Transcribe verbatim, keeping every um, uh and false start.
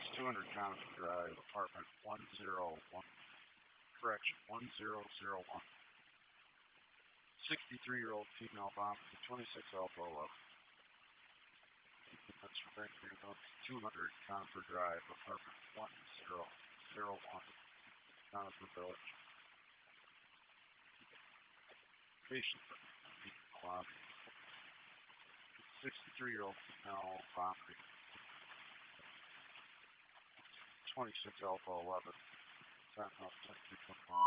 two hundred Conifer Drive, apartment one zero one, correction, one zero zero one. sixty-three-year-old female bomber, twenty-six Alpha eleven. That's for Bank two hundred Conifer Drive, apartment one zero zero one, Conifer Village. Patient lobby. sixty-three-year-old female bomber, twenty-six Alpha eleven. Sentinel ten two one.